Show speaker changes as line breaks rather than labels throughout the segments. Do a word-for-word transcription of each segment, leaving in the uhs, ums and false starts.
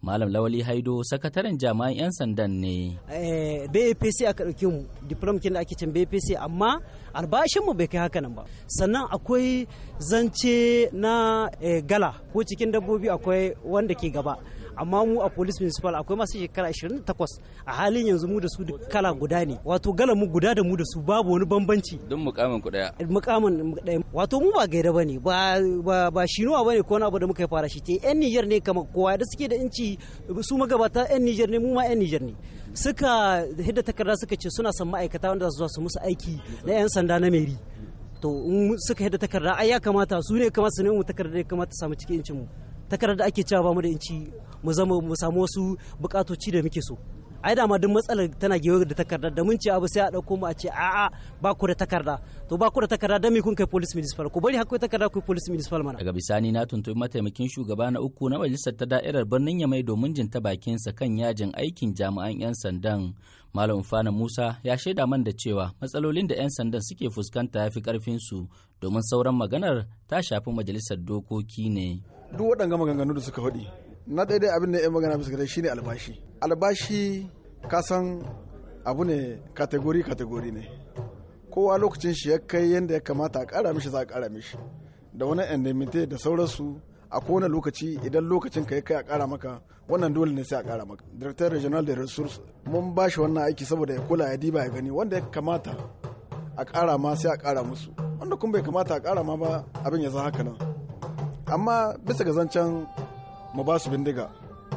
Malam Lawali Haido sakataren jami'an 'yan sandan ne.
B A P C aka ɗauki mu diplom kin da ake cin B A P C amma albashin mu bai kai haka nan ba. Sannan akwai zance na gala ko cikin dabbobi akwai wanda ke gaba. Amma mu a police municipal akwai masu shekara ashirin da takwas a halin yanzu mu da su kala guda ne, wato gala mu guda da mu da su babu wani bambanci.
Don mukamin ku daya.
Mukamin daya. Wato mu ba gaira bane ba ba ba shinuwa bane ko wani abu da muka fara shi te yan Niger ne kamar kowa da suke da inci su magabata yan Niger ne mu ma yan Niger ne. Suka hidda takarda suka ce suna son ma'aikata wanda za su musu aiki na yan sanda na meri. To in suka hidda takarda ai ya kamata su ne kamata su ne mu takarda ya kamata samu cikin incin mu. Takardar da ake cewa ba mu da inci mu zama mu samu wasu bukatoci da muke so. Ai da ma duk matsalar tana gewa da takardar da mun ce abu sai a dauko mu a ce a'a ba ku da takarda. To ba ku da takarda dan me kun kai police municipal ku bari hakku takarda ku police municipal mana.
Daga bisani na tuntubi mataimakin shugaba na uku na majalisar ta da'irar birnin Yamai domin jin ta bakin sa kan yajin aikin jami'an 'yan sandan. Malam Fana Musa ya shaida man da cewa matsalolin da 'yan sandan suke fuskanta ya fi karfin su domin sauran maganar ta shafi majalisar dokoki ne.
Duk waɗanga maganganu da suka faɗi na daidai abin da ya magana bisa gare shine albashi. Albashi kasan abu ne kategori kategori ne. Kowa lokacin shi ya kai yadda ya kamata a ƙara mishi za a ƙara mishi. Da wani indemnity da sauransu a kowane lokaci idan lokacin ka ya kai a ƙara maka wannan dole ne sai a ƙara maka. Director Regional da Resource mun ba shi wannan aiki saboda ya kula ya diba ya gani wanda ya kamata a ƙara ma sai a ƙara musu. Wanda kuma bai kamata a ƙara ma ba abin ya za haka nan. Amma bisa ga zancen mu ba su bindiga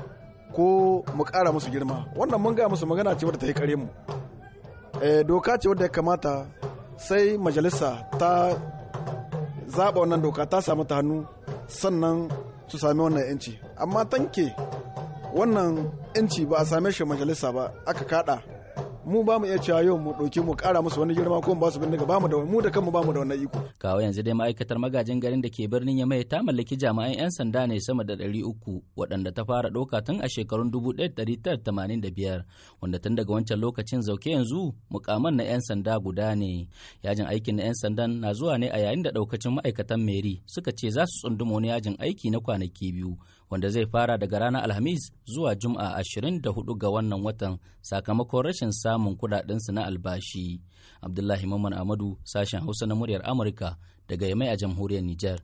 ko mu ƙara musu girma wannan mun gaya musu magana ce wadda ta yi kare mu e, doka ce wadda ya kamata sai majalisa ta zaɓa wannan doka ta samu ta hannu sannan su sami wannan yanci amma tanke wannan yanci ba a same shi majalisa ba aka kada mu ba mu iya cewa yau mu ɗauki mu ƙara musu wani girma ko mu ba su bindiga ba mu da mu da kanmu ba mu da wannan iko.
Kawo yanzu dai ma'aikatar magajin garin da ke birnin Yamai ta mallaki jami'an 'yan sanda ne sama da ɗari uku waɗanda ta fara ɗauka tun a shekarun dubu ɗaya da ɗari tara da tamanin da biyar wanda tun daga wancan lokacin zauke yanzu mukaman na 'yan sanda guda ne. Yajin aikin na 'yan sandan na zuwa ne a yayin da ɗaukacin ma'aikatan meri suka ce za su tsunduma wani yajin aiki na kwanaki biyu wanda zai fara daga ranar Alhamis zuwa Juma'a ashirin da hudu ga wannan watan sakamakon rashin samun kudadensu na albashi. Abdullahi Mamman Amadu, sashen Hausa na muryar Amurka daga Yamai a jamhuriyar Nijar.